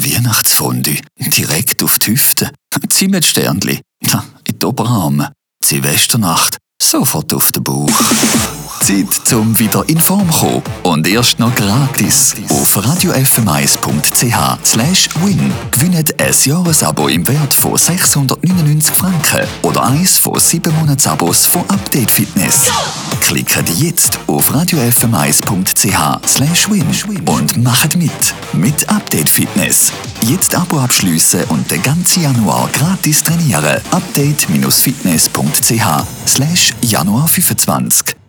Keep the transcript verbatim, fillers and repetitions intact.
Weihnachtsfondue. Direkt auf die Hüfte. Zimtsternli. In die Oberarme. Silvesternacht. Sofort auf den Bauch. Zeit zum wieder in Form kommen. Und erst noch gratis. Auf radio f m eins punkt c h slash win gewinnt ein Jahresabo im Wert von sechshundertneunundneunzig Franken oder eins von sieben Monatsabos von Update Fitness. Klickt jetzt auf radio f m eins punkt c h slash win und macht mit. Mit Update Fitness. Jetzt Abo abschliessen und den ganzen Januar gratis trainieren. update Bindestrich fitness punkt c h slash Januar fünfundzwanzig.